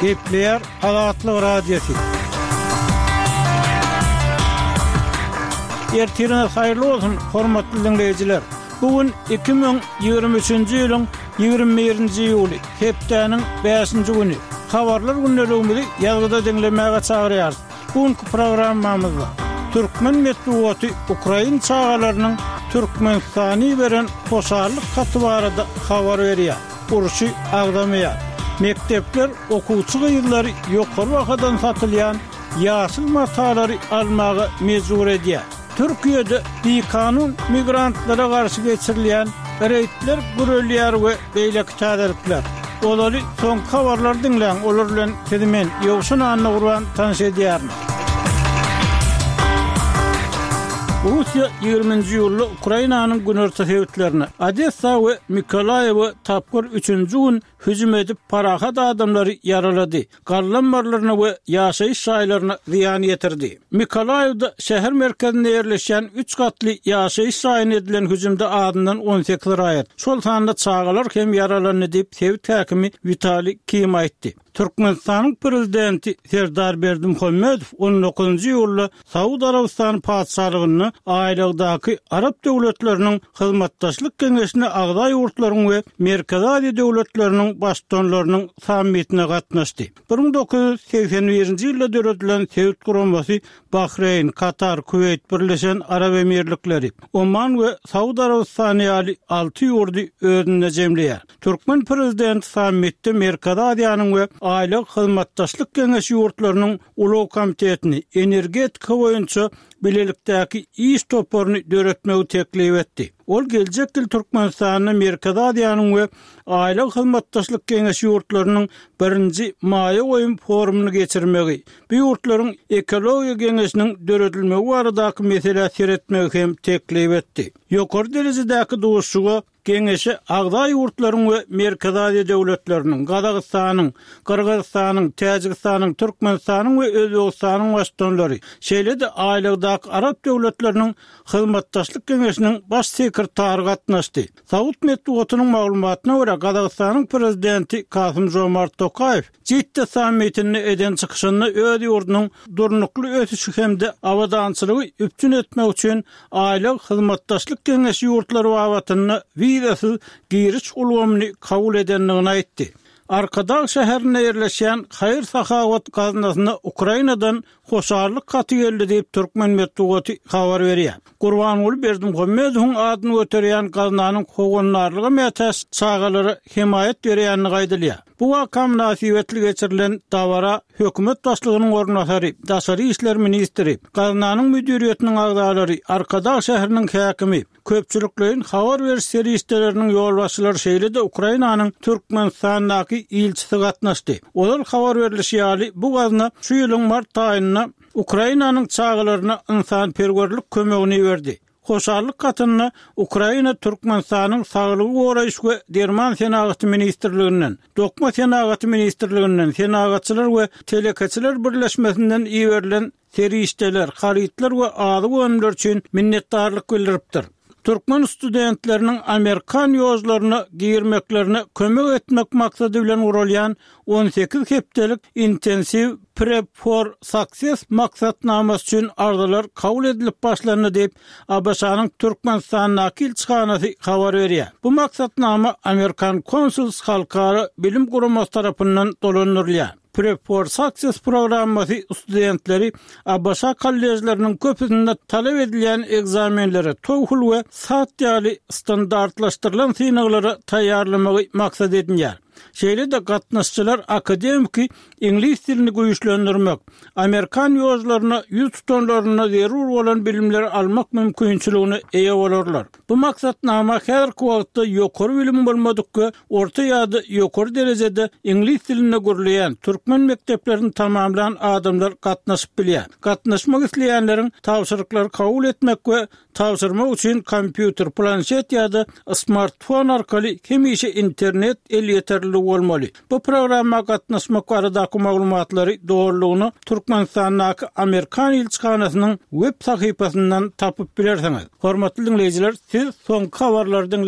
Gepleyer Azatlyk Radiosu. Ertirine hayırlı olsun, hormatly dinleyijiler. Bugün 2023-nji ýylyň 21-nji ýuly, hepdeniň 5-nji güni. Habarlar günlerimizi ýazgyda dinlemäge çagyrýar. Bugünkü programmamyzda Türkmen medeniýeti Ukraina çağalarynyň Türkmenistany beren hoşarlyk haty barada habar berýär. Uruşy agdamaýar. Mektepler okuwçy ýyllary ýokary wagtdan satylýan ýaşyl matalary almagy mejbur edýär. Türkiýede kanun migrantlara garşy geçirilýän reýtler gürelýär we beýleki täzelikler. Olary soňky habarlar dinleň, olar bilen tedemen ýogşun anna gurban tanış edýär. Rusiya 20-nji ýylda Ukrainanyň günorta sebitlerini Odessa we Mykolaýew tapgır 3-nji gün hüjüm edip parahat adamlary yaralady. Garlanmarlaryna we ýaşaýyş şaýlaryna ziýan ýetirdi. Mykolaýewde şäher merkezinde ýerleşen 3 gatly ýaşaýyş şaýyny edilen hüjümde adından 18 raýat. Şol sanda çağalar hem yaralandy diýip sebit häkimi Vitali Kim aýtdy. Türkmenistanyň prezidenti Serdar Berdimuhammedow 19-njy ýylda Saudi Arabistany padşahlygyny aýlagdaky Arap döwletleriniň hyzmatdaşlyk keňeşine agda ýurtlaryň we Merkezi Aziýa döwletleriniň başdanlarynyň sammitine gatnaşdy. 1981-nji ýylda döredilen Sewit guramasy Bahreyn, Katar, Kuveyt, Birleşen Arab Emirlikleri, Oman we Saudi Arabistany ýaly 6 ýurdy özüne jemleýär. Türkmen prezidenti sammitde Merkezi Aziýanyň we Aýlyk hyzmatdaşlyk keňeşi ýurtlarynyň Uly komitetini energetika boýunça bilelikdäki iş toparyny döretmegi teklip etdi. Ol geljek ýyl Türkmenistanyň Merkezi Aziýanyň we Aýlyk hyzmatdaşlyk keňeşi ýurtlarynyň 1-nji maýa goýum forumuny geçirmegi, bu ýurtlaryň ekologiýa keňeşiniň döredilmegi baradaky mesele seretmegi hem teklip etdi. Ýokary derejedäki duşşuga keňeşe agda ýurtlaryň we Merkezi Aziýa döwletleriniň, Gazagystanyň, Kyrgyzstanyň, Täjikistanyň, Türkmenistanyň we Özbegistanyň başdanlary, şeýle-de aýlygdaky Arap döwletleriniň hyzmatdaşlyk keňeşiniň baş sekretary gatnaşdy. Saud medeniýetining maglumatyna görä Gazagystanyň prezidenti Kasym-Jomart Tokayew Cidde sammitini eden çykyşyny öz ýurdunyň durnukly ösüşi hemde awadançylygy üpçün etmek üçin aýlyk hyzmatdaşlyk keňeşi ýurtlary babatyny vizasyz giriş ulgamyny kabul edenligini aýtdy. Arkadaş şäherine ýerleşen Hayır Sahavat gazinasyna Ukrainadan hoşarlyk haty geldi diýip Türkmen medeniýeti habar berýär. Gurbanuly Berdimuhammedowyň adyny göterýän gazinanyň howanlarlygy mätäs çağalary himayet berýänini gaýdylýar. Bu waka münasibetli geçirilen dawara hökümet başlygynyň ornatary, daşary işler ministri, gazananyň müdiriýetiniň agdalary, Arkadaş şäheriniň häkimi, köpçüliklerin habar beriş serişdeleriniň ýolbaşçylary şeýle-de Ukrainanyň Türkmenistanyň ilçisi gatnaşdy. Olar habar berilişi ýaly bu gazna şu ýylyň mart aýyna Ukrainanyň çağalaryna insanperwerlik kömegini berdi. Hoşarlyk katyny Ukraina Türkmenistanyň saglygy goraýyş we derman senagaty ministrliginden, dokma senagaty ministrliginden, senagatçylar we telekaçylar birleşmesinden iýerilen serişdeler, haritler we ady gönümler üçin minnetdarlyk bildiripdir. Türkmen studentleriniň Amerikan ýozlaryna girmeklerine kömek etmek maksady bilen urulýan 18 hepdelik intensiv Prep for Success maksatnamasy üçin arzular kabul edilip başlandy diýip ABŞ-nyň Türkmenistanyň elçixanasy habar berýär. Bu maksatnama Amerikan Konsuls halkara bilim guramasy tarapyndan dolanylýar. Prep for Success programmasy studentleri ABŞ kollejleriniň köpüsinde talep edilýän egzamenlere TOEFL we SAT ýaly standartlaşdyrylan synaglary taýýarlamagy maksat edilýär. Şeýle-de gatnaşçylar akademik ingliz dilini güýçlendirmek, Amerikan ýozlaryna ýüz tutanlaryna zerur bolan bilimleri almak mümkinçiligine eýe bolarlar. Bu maksatnama häzirki wagtda ýokary bilim bolmadyky, orta ýa-da ýokary derejede ingliz dilini gürleýän türkmen mekteplerini tamamlayan adamlar gatnaşyp bilýär. Gatnaşmak isleýänleriň tapşyryklary kabul etmek we tapşyrmak üçin kompýuter, planşet ýa-da smartfon arkaly hemişe internet el ýeterli bolmaly. Bu programma gatnaşmak baradaky maglumatlary dogrulygyny Türkmenistanyň Amerikan elçixanasynyň web sahypasyndan tapyp bilersiňiz. Hormatly dinleyijiler, siz soňky habarlardan